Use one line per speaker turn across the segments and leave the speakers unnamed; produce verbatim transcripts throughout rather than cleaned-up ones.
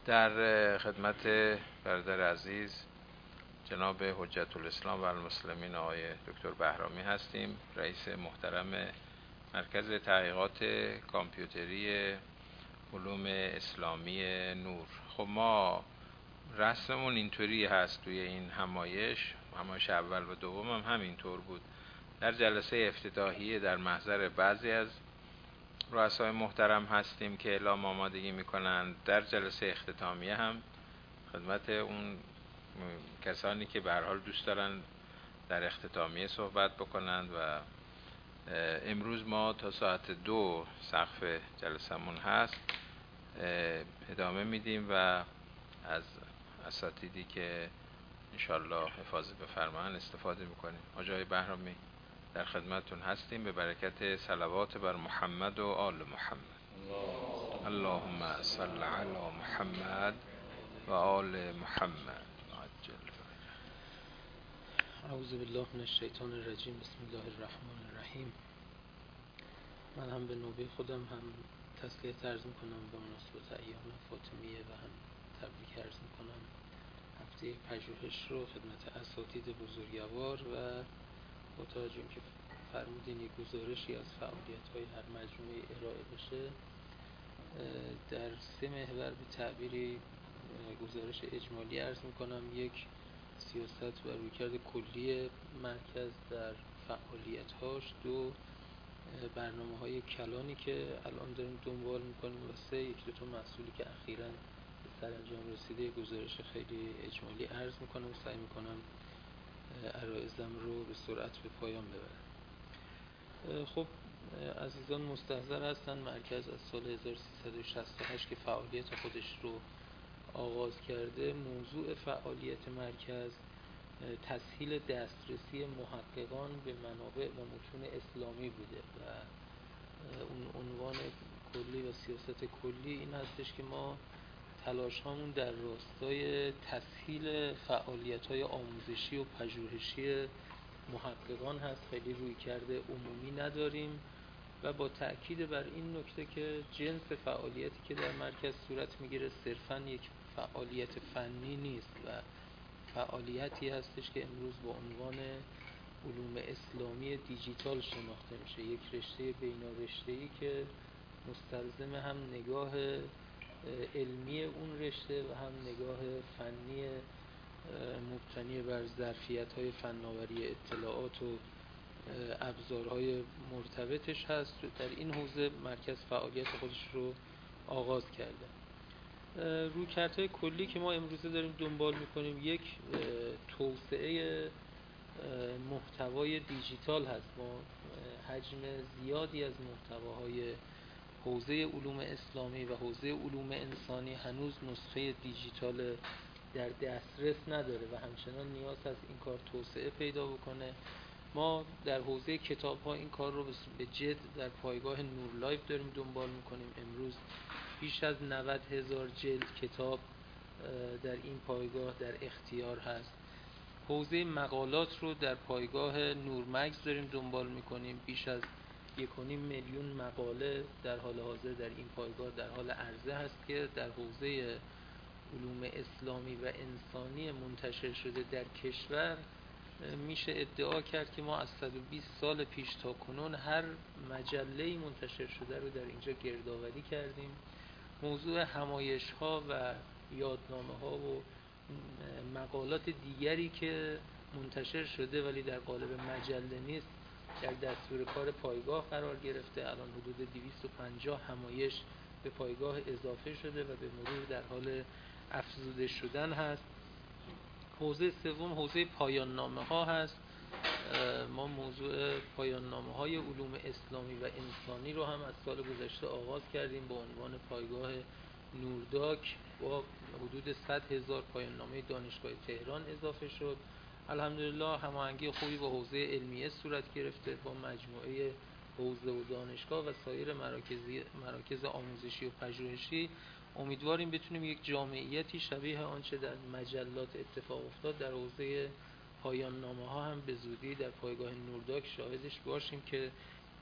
در خدمت برادر عزیز جناب حجت الاسلام و المسلمین آقای دکتر بهرامی هستیم، رئیس محترم مرکز تحقیقات کامپیوتری علوم اسلامی نور. خب ما رسممون اینطوری هست توی این همایش، همایش اول و دوم هم همینطور بود. در جلسه افتتاحیه در محضر بعضی از رؤسای محترم هستیم که اعلام آمادگی میکنند. در جلسه اختتامیه هم خدمت اون کسانی که به هر حال دوست دارن در اختتامیه صحبت بکنند و امروز ما تا ساعت دو سقف جلسمون هست ادامه میدیم و از اساتیدی که انشالله حفاظت بفرمایند استفاده میکنیم. آقای بهرامی در خدمتتون هستیم به برکت صلوات بر محمد و آل محمد. اللهم صل علی محمد و آل محمد.
اعوذ بالله من الشیطان الرجیم. بسم الله الرحمن الرحیم. من هم به نوبه خودم هم تسلیت عرض میکنم به مناسبت ایام فاطمیه و هم تبریک عرض میکنم هفته پژوهش رو خدمت اساتید بزرگوار و با توجه که فرمودین یک گزارشی از فعالیت‌های هر مجموعه ارائه بشه، در سه محور به تعبیری گزارش اجمالی عرض میکنم. یک، سیاست و رویکرد کلی مرکز در فعالیت‌هاش. دو، برنامه‌های کلانی که الان داریم دنبال میکنیم. و سه، یک دو تا محصولی که اخیراً به سرانجام رسیده. گزارش خیلی اجمالی عرض میکنم و سعی میکنم عرایضم رو به سرعت به پایان ببرم. خب عزیزان مستحضر هستن مرکز از سال هزار و سیصد و شصت و هشت که فعالیت خودش رو آغاز کرده، موضوع فعالیت مرکز تسهیل دسترسی محققان به منابع و متون اسلامی بوده و اون عنوان کلی و سیاست کلی این هستش که ما تلاش هامون در راستای تسهیل فعالیت های آموزشی و پژوهشی محققان هست. خیلی روی کرده عمومی نداریم و با تأکید بر این نکته که جنس فعالیتی که در مرکز صورت میگیره صرفاً یک فعالیت فنی نیست و فعالیتی هستش که امروز با عنوان علوم اسلامی دیجیتال شناخته میشه. یک رشته بینارشته‌ای که مستلزم هم نگاه علمی اون رشته و هم نگاه فنی مبتنی بر ظرفیت‌های فناوری اطلاعات و ابزارهای مرتبطش هست. در این حوزه مرکز فعالیت خودش رو آغاز کرده. رویکردهای کلی که ما امروزه داریم دنبال میکنیم، یک، توسعه محتوای دیجیتال هست. ما حجم زیادی از محتواهای حوزه علوم اسلامی و حوزه علوم انسانی هنوز نسخه دیجیتال در دسترس نداره و همچنان نیاز هست این کار توسعه پیدا بکنه. ما در حوزه کتاب ها این کار رو به جد در پایگاه نور لایف داریم دنبال میکنیم. امروز بیش از نود هزار جلد کتاب در این پایگاه در اختیار هست. حوزه مقالات رو در پایگاه نور مگز داریم دنبال میکنیم. بیش از یک و نیم میلیون مقاله در حال حاضر در این پایگاه در حال عرضه هست که در حوزه علوم اسلامی و انسانی منتشر شده در کشور. میشه ادعا کرد که ما از صد و بیست سال پیش تا کنون هر مجله‌ای منتشر شده رو در اینجا گردآوری کردیم. موضوع همایش ها و یادنامه ها و مقالات دیگری که منتشر شده ولی در قالب مجله نیست در دستور کار پایگاه قرار گرفته. الان حدود دویست و پنجاه همایش به پایگاه اضافه شده و به مرور در حال افزوده شدن هست. حوزه سوم حوزه پایان نامه ها هست. ما موضوع پایان نامه های علوم اسلامی و انسانی رو هم از سال گذشته آغاز کردیم با عنوان پایگاه نورداک با حدود صد هزار پایان نامه دانشگاه تهران اضافه شد. الحمدلله هماهنگی خوبی با حوزه علمیه صورت گرفته با مجموعه حوزه و دانشگاه و سایر مراکزی مراکز آموزشی و پژوهشی. امیدواریم بتونیم یک جامعیتی شبیه آنچه در مجلات اتفاق افتاد در حوزه پایان نامه ها هم به زودی در پایگاه نورداک شاهدش باشیم که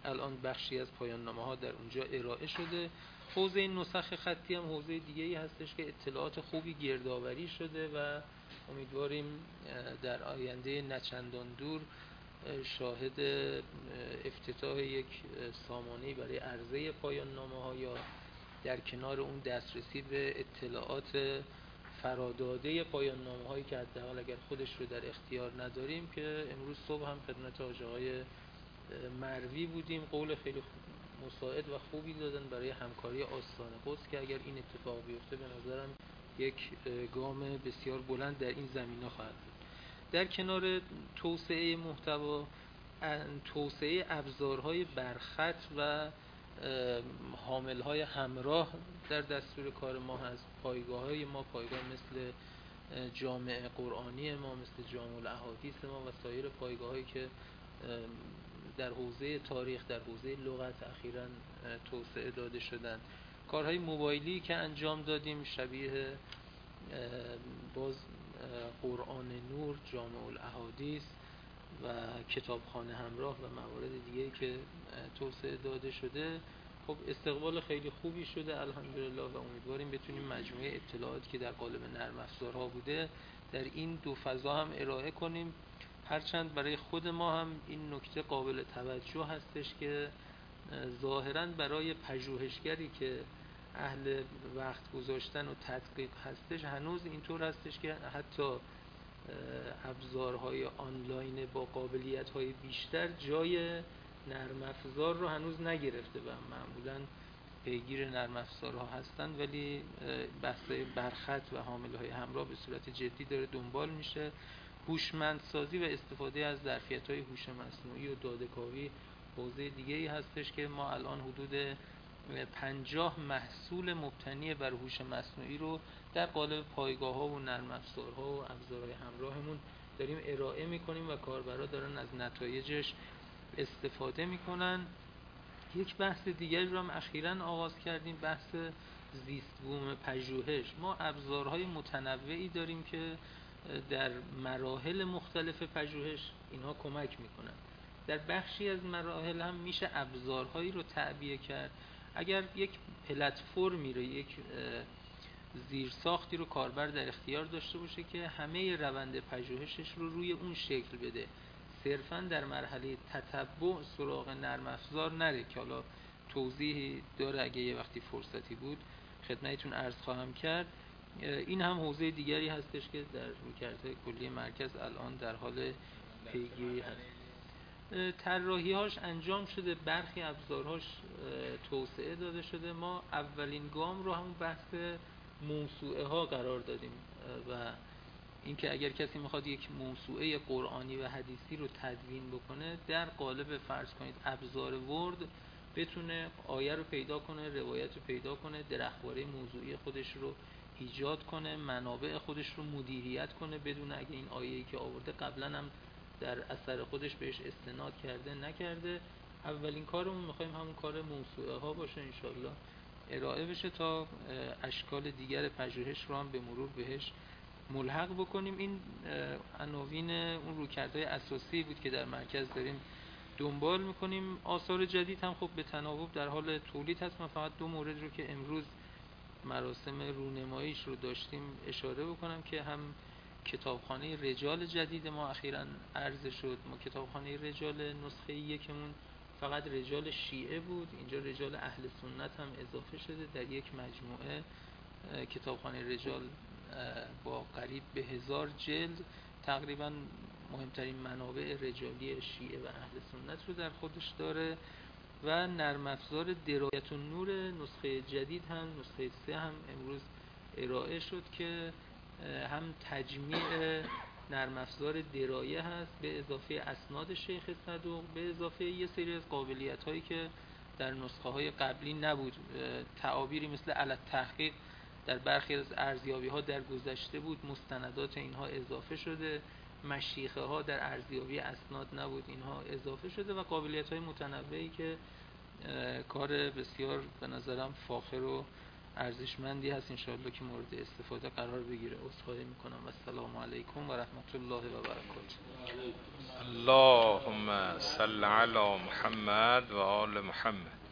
الان بخشی از پایان نامه ها در اونجا ارائه شده. حوزه نسخ خطی هم حوزه دیگه ای هستش که اطلاعات خوبی گردآوری شده و امیدواریم در آینده نچندان دور شاهد افتتاح یک سامانه‌ای برای عرضه پایان نامه ها یا در کنار اون دسترسی به اطلاعات فراداده پایان نامه هایی که حداقل اگر خودش رو در اختیار نداریم، که امروز صبح هم خدمت آقای مروی بودیم، قول خیلی مساعد و خوبی دادن برای همکاری آستان قدس که اگر این اتفاق بیفته به نظرم یک گام بسیار بلند در این زمینه خواهد بود. در کنار توسعه محتوا، توسعه ابزارهای برخط و حاملهای همراه در دستور کار ما هست. پایگاه‌های ما، پایگاه مثل جامع قرآنی ما، مثل جامع الاحادیث ما و سایر پایگاه‌هایی که در حوزه تاریخ، در حوزه لغت اخیراً توسعه داده شدن. کارهای موبایلی که انجام دادیم شبیه باز قرآن نور، جامع الاحادیث و کتابخانه همراه و موارد دیگه‌ای که توسعه داده شده، خب استقبال خیلی خوبی شده الحمدلله و امیدواریم بتونیم مجموعه اطلاعاتی که در قالب نرم افزارها بوده در این دو فضا هم ارائه کنیم. هرچند برای خود ما هم این نکته قابل توجه هستش که ظاهراً برای پژوهشگری که اهل وقت گذاشتن و تدقیق هستش هنوز اینطور هستش که حتی ابزارهای آنلاین با قابلیت‌های بیشتر جای نرم افزار رو هنوز نگرفته و معمولاً پیگیر نرم افزارها هستن، ولی بحث برخط و حاملهای همراه به صورت جدی داره دنبال میشه. هوشمندسازی و استفاده از ظرفیت‌های هوش مصنوعی و داده‌کاوی حوزه دیگه‌ای هستش که ما الان حدود پنجاه محصول مبتنی بر هوش مصنوعی رو در قالب پایگاه‌ها و نرم افزارها و ابزارهای همراهمون داریم ارائه می‌کنیم و کاربرا دارن از نتایجش استفاده می‌کنن. یک بحث دیگری رو هم اخیراً آغاز کردیم، بحث زیست بوم پژوهش. ما ابزارهای متنوعی داریم که در مراحل مختلف پژوهش اینها کمک می‌کنن. در بخشی از مراحل هم میشه ابزارهایی رو تعبیه کرد. اگر یک پلتفرمی رو، یک زیرساختی رو کاربر در اختیار داشته باشه که همه روند پژوهشش رو روی اون شکل بده، صرفاً در مرحله تتبع سراغ نرم افزار نره، که حالا توضیحی داره اگه یه وقتی فرصتی بود خدمتتون عرض خواهم کرد. این هم حوزه دیگری هستش که در رویکردهای کلی مرکز الان در حال پیگیری هست. طراحی‌هاش انجام شده، برخی ابزارهاش توسعه داده شده. ما اولین گام رو همون بحث موسوعه ها قرار دادیم و اینکه اگر کسی میخواد یک موسوعه قرآنی و حدیثی رو تدوین بکنه در قالب فرض کنید ابزار ورد بتونه آیه رو پیدا کنه، روایت رو پیدا کنه، درخواره موضوعی خودش رو ایجاد کنه، منابع خودش رو مدیریت کنه بدون اگه این آیه‌ای که آورده قبلا هم در اثر خودش بهش استناد کرده نکرده. اولین کارمون میخوایم همون کار موسوعه ها باشه، انشالله ارائه بشه تا اشکال دیگر پژوهش رو هم به مرور بهش ملحق بکنیم. این عناوین اون رویکردهای اساسی بود که در مرکز داریم دنبال میکنیم. آثار جدید هم خب به تناوب در حال تولید هست. من فقط دو مورد رو که امروز مراسم رونماییش رو داشتیم اشاره بکنم که هم کتابخانه رجال جدید ما اخیراً عرض شد. ما کتابخانه رجال نسخه یکمون فقط رجال شیعه بود، اینجا رجال اهل سنت هم اضافه شده در یک مجموعه. کتابخانه رجال با قریب به هزار جلد تقریباً مهمترین منابع رجالی شیعه و اهل سنت رو در خودش داره و نرم افزار درایت النور نسخه جدید هم، نسخه سه هم امروز ارائه شد که هم تجمیع نرم افزار درایه هست به اضافه اسناد شیخ صدوق، به اضافه یه سری از قابلیت هایی که در نسخه های قبلی نبود. تعابیری مثل علت تحقیق در برخی از ارزیابی ها در گذشته بود، مستندات اینها اضافه شده. مشیخه ها در ارزیابی اسناد نبود، اینها اضافه شده و قابلیت های متنوعی که کار بسیار به نظرم فاخر و ارزشمندی هست انشاءالله که مورد استفاده قرار بگیره. عذرخواهی میکنم. السلام علیکم و رحمت الله و برکاته.
اللهم صل علی محمد و آل محمد.